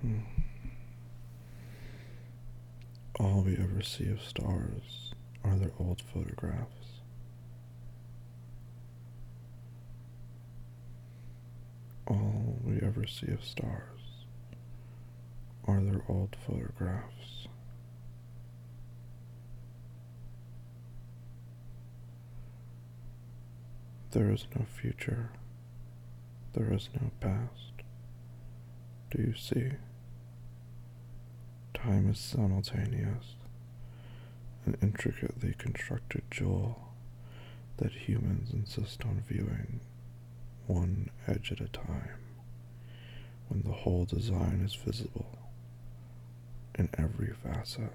Hmm. All we ever see of stars are their old photographs. All we ever see of stars are their old photographs. There is no future. There is no past. Do you see? Time is simultaneous, an intricately constructed jewel that humans insist on viewing one edge at a time, when the whole design is visible in every facet.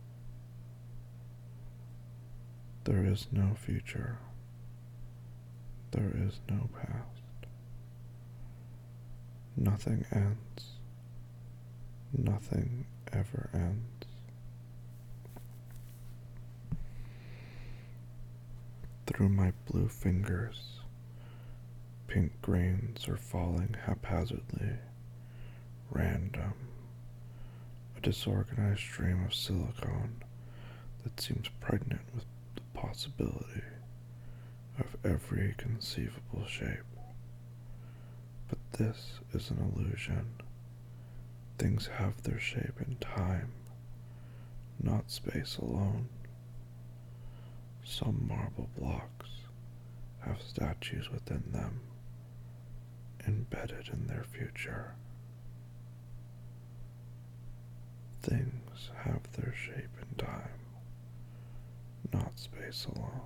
There is no future. There is no past. Nothing ends. Nothing ever ends. Through my blue fingers, pink grains are falling haphazardly, random, a disorganized stream of silicone that seems pregnant with the possibility of every conceivable shape. But this is an illusion. Things have their shape in time, not space alone. Some marble blocks have statues within them, embedded in their future. Things have their shape in time, not space alone.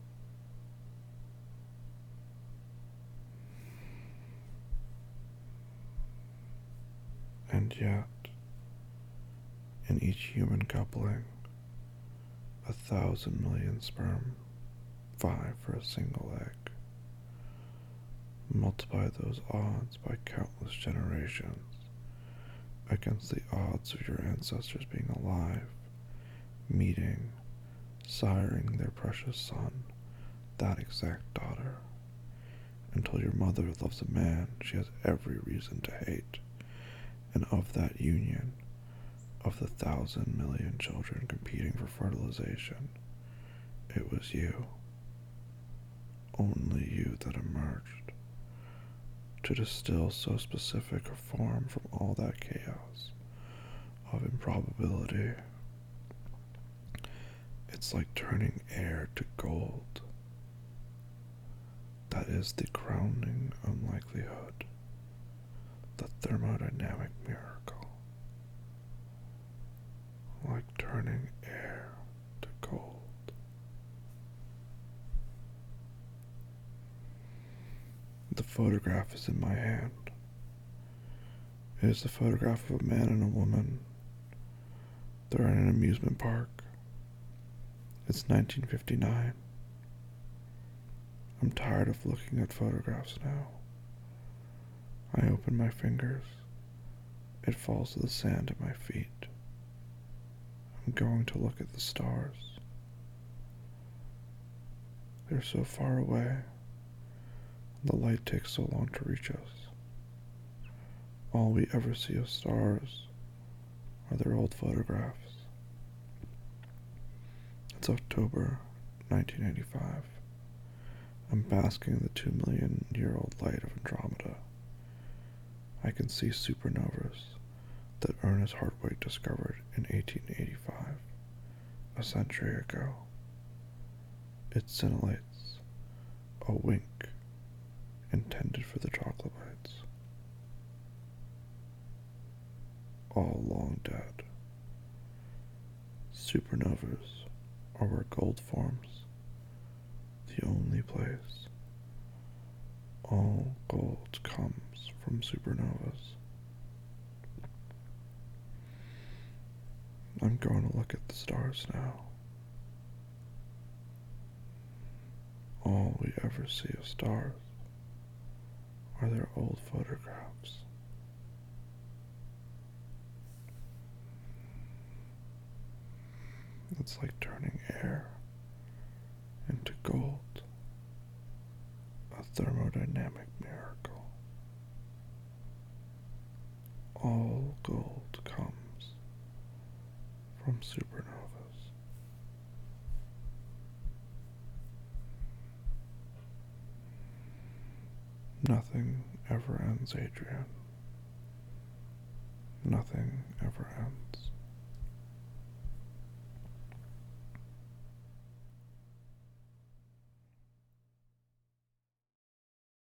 And yet, in each human coupling, 1,000,000,000 sperm vie for a single egg. Multiply those odds by countless generations against the odds of your ancestors being alive, meeting, siring their precious son, that exact daughter, until your mother loves a man she has every reason to hate, and of that union, of the 1,000,000,000 children competing for fertilization, it was you, only you, that emerged, to distill so specific a form from all that chaos of improbability. It's like turning air to gold. That is the crowning unlikelihood, the thermodynamic miracle. Like turning air to gold. The photograph is in my hand. It is the photograph of a man and a woman. They're in an amusement park. It's 1959. I'm tired of looking at photographs now. I open my fingers. It falls to the sand at my feet. I'm going to look at the stars. They're so far away. The light takes so long to reach us. All we ever see of stars are their old photographs. It's October 1985. I'm basking in the 2 million-year-old light of Andromeda. I can see supernovas that Ernest Hartwig discovered in 1885, a century ago. It scintillates, a wink intended for the troglodytes. All long dead. Supernovas are where gold forms, the only place. All gold comes from supernovas. I'm going to look at the stars now. All we ever see of stars are their old photographs. It's like turning air into gold, a thermodynamic miracle. All gold from supernovas. Nothing ever ends, Adrian. Nothing ever ends.